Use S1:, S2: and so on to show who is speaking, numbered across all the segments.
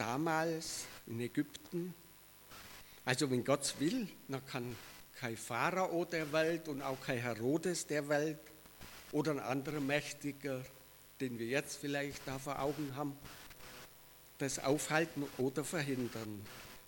S1: damals in Ägypten. Also wenn Gott will, dann kann kein Pharao der Welt und auch kein Herodes der Welt oder ein anderer Mächtiger, den wir jetzt vielleicht da vor Augen haben, das aufhalten oder verhindern.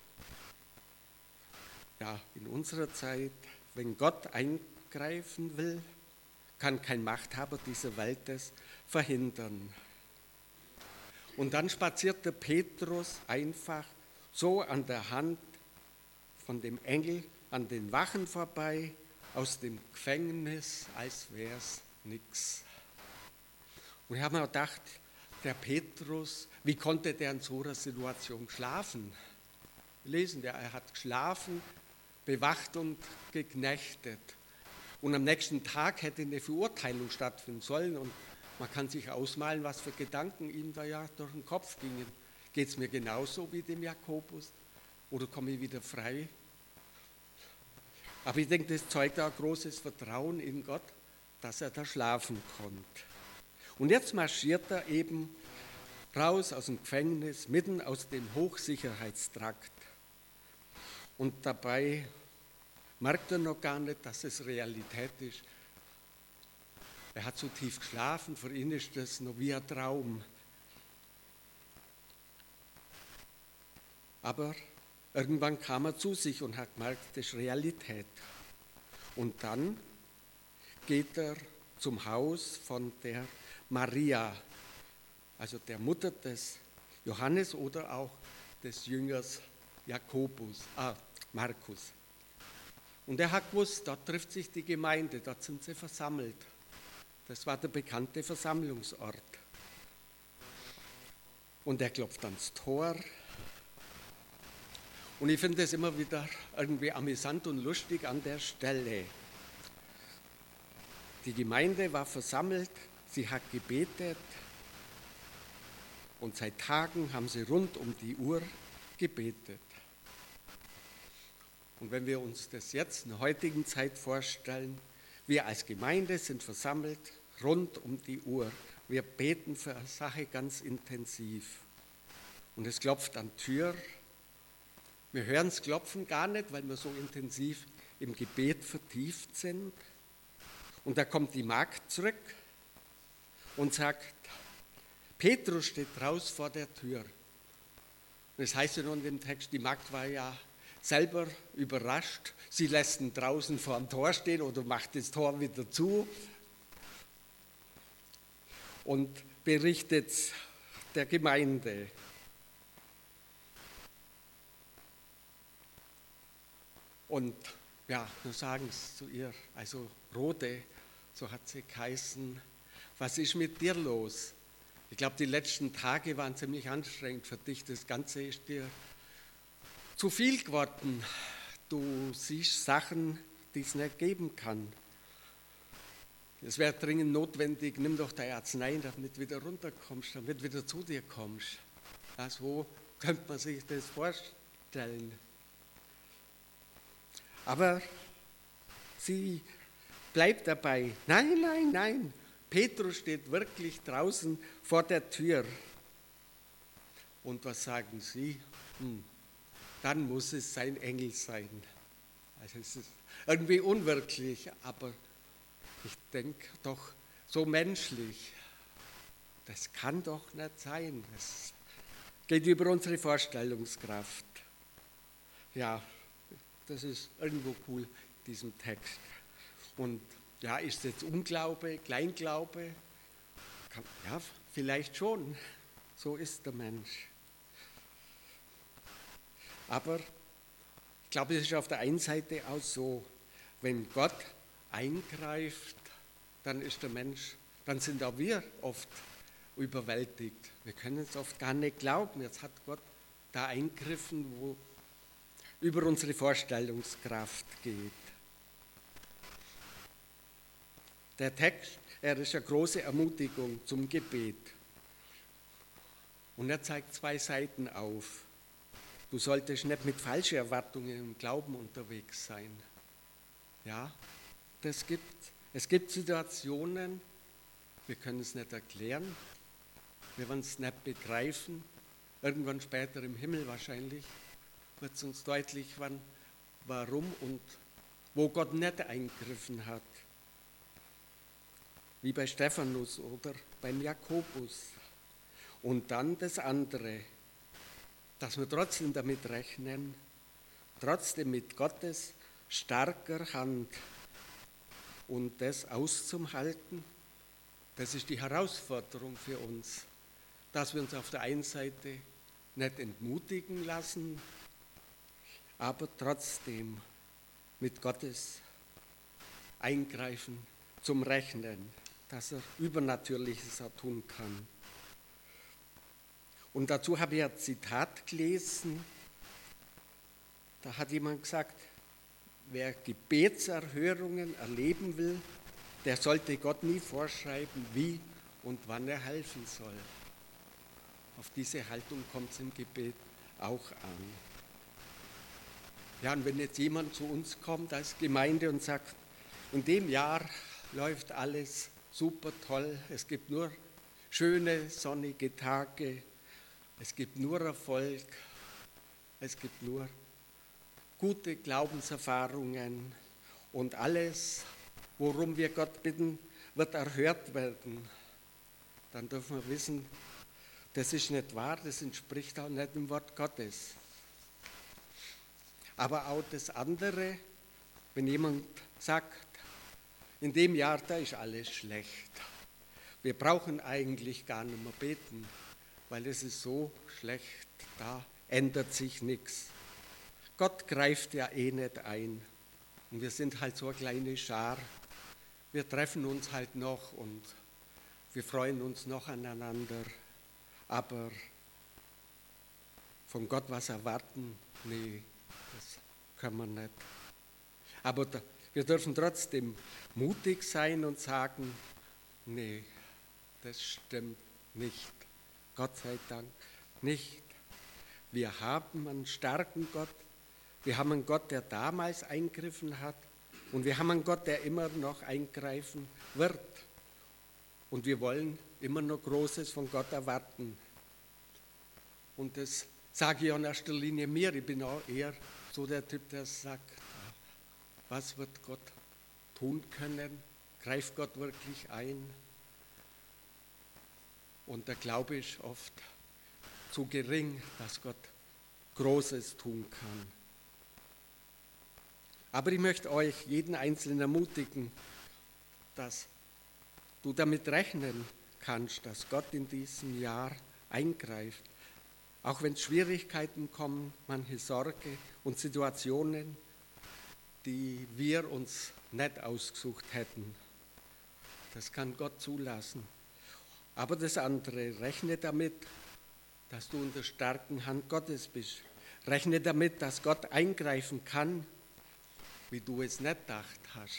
S1: Ja, in unserer Zeit, wenn Gott eingreifen will, kann kein Machthaber dieser Welt das verhindern. Und dann spaziert der Petrus einfach so an der Hand von dem Engel an den Wachen vorbei, aus dem Gefängnis, als wäre es nichts. Und ich habe mir gedacht, der Petrus, wie konnte der in so einer Situation schlafen? Lesen wir, er hat geschlafen, bewacht und geknechtet. Und am nächsten Tag hätte eine Verurteilung stattfinden sollen und man kann sich ausmalen, was für Gedanken ihm da ja durch den Kopf gingen. Geht es mir genauso wie dem Jakobus oder komme ich wieder frei? Aber ich denke, das zeugt auch großes Vertrauen in Gott, dass er da schlafen konnte. Und jetzt marschiert er eben raus aus dem Gefängnis, mitten aus dem Hochsicherheitstrakt. Und dabei merkt er noch gar nicht, dass es Realität ist. Er hat so tief geschlafen, für ihn ist das noch wie ein Traum. Aber irgendwann kam er zu sich und hat gemerkt, das ist Realität. Und dann geht er zum Haus von der Maria, also der Mutter des Johannes oder auch des Jüngers Markus. Und er hat gewusst, dort trifft sich die Gemeinde, dort sind sie versammelt. Das war der bekannte Versammlungsort. Und er klopft ans Tor. Und ich finde es immer wieder irgendwie amüsant und lustig an der Stelle. Die Gemeinde war versammelt, sie hat gebetet und seit Tagen haben sie rund um die Uhr gebetet. Und wenn wir uns das jetzt in der heutigen Zeit vorstellen, wir als Gemeinde sind versammelt rund um die Uhr. Wir beten für eine Sache ganz intensiv. Und es klopft an die Tür. Wir hören das Klopfen gar nicht, weil wir so intensiv im Gebet vertieft sind. Und da kommt die Magd zurück und sagt, Petrus steht draußen vor der Tür. Und das heißt ja nur in dem Text, die Magd war ja selber überrascht. Sie lässt ihn draußen vor dem Tor stehen oder macht das Tor wieder zu und berichtet der Gemeinde. Und ja, nun sagen sie zu ihr, also Rode, so hat sie geheißen, was ist mit dir los? Ich glaube, die letzten Tage waren ziemlich anstrengend für dich, das Ganze ist dir zu viel geworden. Du siehst Sachen, die es nicht geben kann. Es wäre dringend notwendig, nimm doch deine Arznei, damit du wieder runterkommst, damit du wieder zu dir kommst. Ja, so könnte man sich das vorstellen. Aber sie bleibt dabei. Nein, nein, nein. Petrus steht wirklich draußen vor der Tür. Und was sagen sie? Dann muss es sein Engel sein. Also es ist irgendwie unwirklich, aber ich denke doch so menschlich. Das kann doch nicht sein. Das geht über unsere Vorstellungskraft. Ja, das ist irgendwo cool, in diesem Text. Und ja, ist jetzt Unglaube, Kleinglaube? Ja, vielleicht schon. So ist der Mensch. Aber ich glaube, es ist auf der einen Seite auch so, wenn Gott eingreift, dann ist der Mensch, dann sind auch wir oft überwältigt. Wir können es oft gar nicht glauben. Jetzt hat Gott da eingriffen, wo über unsere Vorstellungskraft geht. Der Text, er ist eine große Ermutigung zum Gebet. Und er zeigt zwei Seiten auf. Du solltest nicht mit falschen Erwartungen im Glauben unterwegs sein. Ja, das gibt. Es gibt Situationen, wir können es nicht erklären, wir werden es nicht begreifen, irgendwann später im Himmel wahrscheinlich, wird es uns deutlich, warum und wo Gott nicht eingegriffen hat. Wie bei Stephanus oder beim Jakobus. Und dann das andere, dass wir trotzdem damit rechnen, trotzdem mit Gottes starker Hand und das auszuhalten, das ist die Herausforderung für uns, dass wir uns auf der einen Seite nicht entmutigen lassen, aber trotzdem mit Gottes Eingreifen zum Rechnen, dass er Übernatürliches auch tun kann. Und dazu habe ich ein Zitat gelesen, da hat jemand gesagt, wer Gebetserhörungen erleben will, der sollte Gott nie vorschreiben, wie und wann er helfen soll. Auf diese Haltung kommt es im Gebet auch an. Ja, und wenn jetzt jemand zu uns kommt als Gemeinde und sagt, in dem Jahr läuft alles super toll, es gibt nur schöne, sonnige Tage, es gibt nur Erfolg, es gibt nur gute Glaubenserfahrungen und alles, worum wir Gott bitten, wird erhört werden, dann dürfen wir wissen, das ist nicht wahr, das entspricht auch nicht dem Wort Gottes. Aber auch das andere, wenn jemand sagt, in dem Jahr, da ist alles schlecht. Wir brauchen eigentlich gar nicht mehr beten, weil es ist so schlecht, da ändert sich nichts. Gott greift ja eh nicht ein und wir sind halt so eine kleine Schar. Wir treffen uns halt noch und wir freuen uns noch aneinander, aber von Gott was erwarten, nee, das können wir nicht. Aber wir dürfen trotzdem mutig sein und sagen, nee, das stimmt nicht. Gott sei Dank nicht. Wir haben einen starken Gott. Wir haben einen Gott, der damals eingegriffen hat. Und wir haben einen Gott, der immer noch eingreifen wird. Und wir wollen immer noch Großes von Gott erwarten. Und das sage ich in erster Linie mir. Ich bin auch eher so der Typ, der sagt, was wird Gott tun können? Greift Gott wirklich ein? Und der Glaube ist oft zu gering, dass Gott Großes tun kann. Aber ich möchte euch, jeden Einzelnen ermutigen, dass du damit rechnen kannst, dass Gott in diesem Jahr eingreift. Auch wenn Schwierigkeiten kommen, manche Sorge und Situationen, die wir uns nicht ausgesucht hätten. Das kann Gott zulassen. Aber das andere, rechne damit, dass du in der starken Hand Gottes bist. Rechne damit, dass Gott eingreifen kann, wie du es nicht gedacht hast.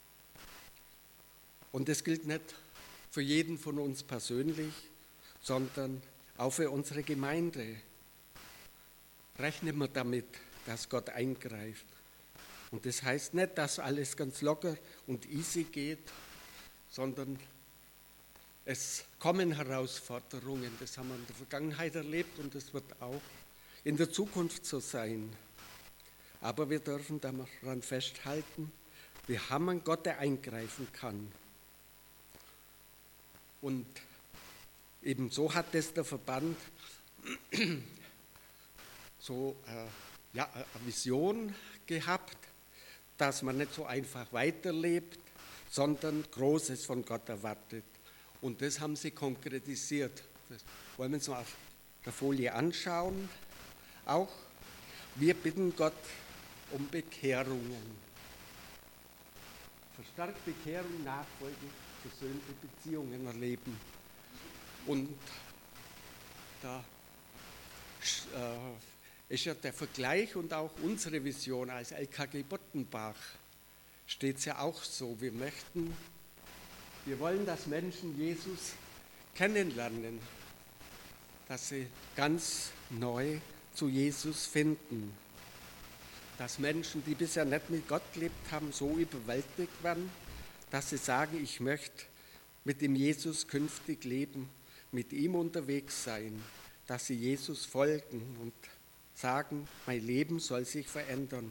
S1: Und das gilt nicht für jeden von uns persönlich, sondern auch für unsere Gemeinde. Rechnen wir damit, dass Gott eingreift. Und das heißt nicht, dass alles ganz locker und easy geht, sondern es kommen Herausforderungen. Das haben wir in der Vergangenheit erlebt und das wird auch in der Zukunft so sein. Aber wir dürfen daran festhalten, wir haben einen Gott, der eingreifen kann. Und ebenso hat es der Verband so eine Vision gehabt, dass man nicht so einfach weiterlebt, sondern Großes von Gott erwartet. Und das haben sie konkretisiert. Das wollen wir uns mal auf der Folie anschauen. Auch wir bitten Gott um Bekehrungen. Verstärkt Bekehrung, Nachfolge, versöhnte Beziehungen erleben. Und da ist ja der Vergleich und auch unsere Vision als LKG Bottenbach steht es ja auch so. Wir wollen, dass Menschen Jesus kennenlernen, dass sie ganz neu zu Jesus finden. Dass Menschen, die bisher nicht mit Gott gelebt haben, so überwältigt werden, dass sie sagen, ich möchte mit dem Jesus künftig leben, mit ihm unterwegs sein. dass sie Jesus folgen und sagen, mein Leben soll sich verändern.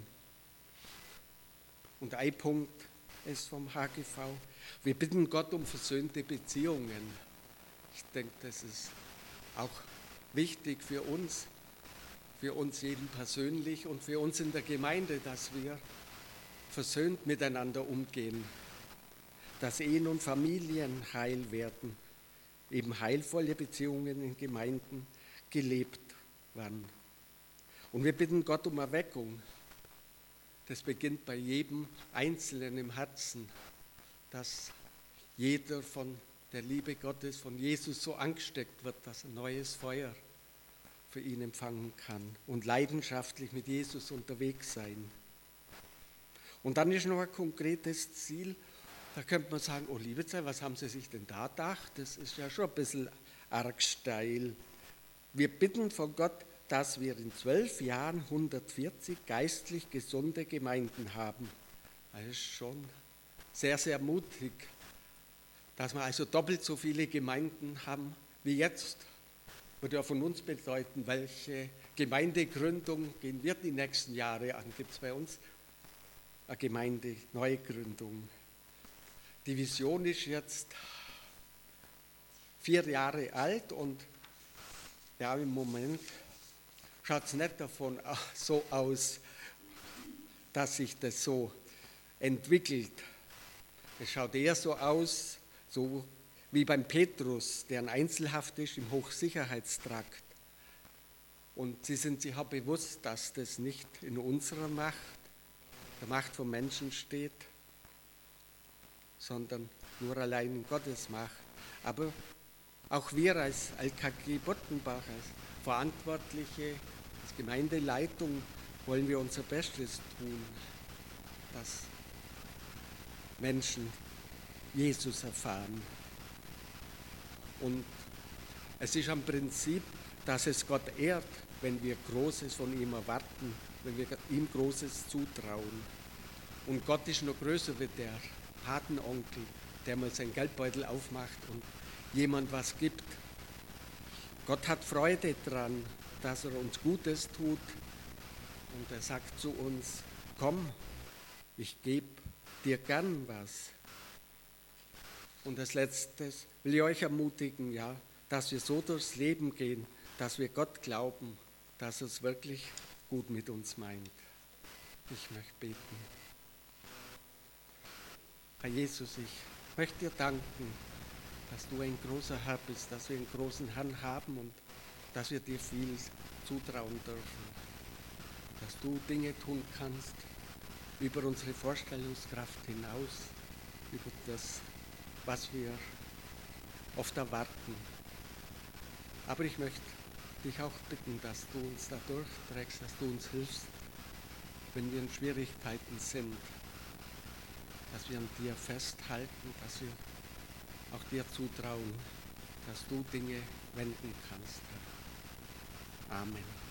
S1: Und ein Punkt ist vom HGV, wir bitten Gott um versöhnte Beziehungen. Ich denke, das ist auch wichtig für uns jeden persönlich und für uns in der Gemeinde, dass wir versöhnt miteinander umgehen, dass Ehen und Familien heil werden, eben heilvolle Beziehungen in Gemeinden gelebt werden. Und wir bitten Gott um Erweckung. Das beginnt bei jedem Einzelnen im Herzen, dass jeder von der Liebe Gottes, von Jesus so angesteckt wird, dass ein neues Feuer für ihn empfangen kann und leidenschaftlich mit Jesus unterwegs sein. Und dann ist noch ein konkretes Ziel, da könnte man sagen, oh liebe Zeit, was haben Sie sich denn da gedacht? Das ist ja schon ein bisschen arg steil. Wir bitten von Gott, dass wir in 12 Jahren 140 geistlich gesunde Gemeinden haben. Das ist schon sehr, sehr mutig, dass wir also doppelt so viele Gemeinden haben wie jetzt. Würde ja von uns bedeuten, welche Gemeindegründung gehen wir die nächsten Jahre an? Gibt es bei uns eine Gemeindeneugründung? Die Vision ist jetzt 4 Jahre alt und ja, im Moment schaut es nicht davon so aus, dass sich das so entwickelt. Es schaut eher so aus, so wie beim Petrus, der in Einzelhaft ist im Hochsicherheitstrakt. Und sie sind sich auch bewusst, dass das nicht in unserer Macht, der Macht vom Menschen steht, sondern nur allein in Gottes Macht. Aber auch wir als LKG Bottenbach, als Verantwortliche, als Gemeindeleitung, wollen wir unser Bestes tun, dass Menschen Jesus erfahren. Und es ist am Prinzip, dass es Gott ehrt, wenn wir Großes von ihm erwarten, wenn wir ihm Großes zutrauen. Und Gott ist noch größer wie der Patenonkel, der mal seinen Geldbeutel aufmacht und jemand was gibt. Gott hat Freude daran, dass er uns Gutes tut und er sagt zu uns, komm, ich gebe dir gern was. Und als Letztes will ich euch ermutigen, ja, dass wir so durchs Leben gehen, dass wir Gott glauben, dass er es wirklich gut mit uns meint. Ich möchte beten. Herr Jesus, ich möchte dir danken, dass du ein großer Herr bist, dass wir einen großen Herrn haben und dass wir dir viel zutrauen dürfen, dass du Dinge tun kannst über unsere Vorstellungskraft hinaus, über das, was wir oft erwarten. Aber ich möchte dich auch bitten, dass du uns da durchträgst, dass du uns hilfst, wenn wir in Schwierigkeiten sind, dass wir an dir festhalten, dass wir auch dir zutrauen, dass du Dinge wenden kannst. Amen.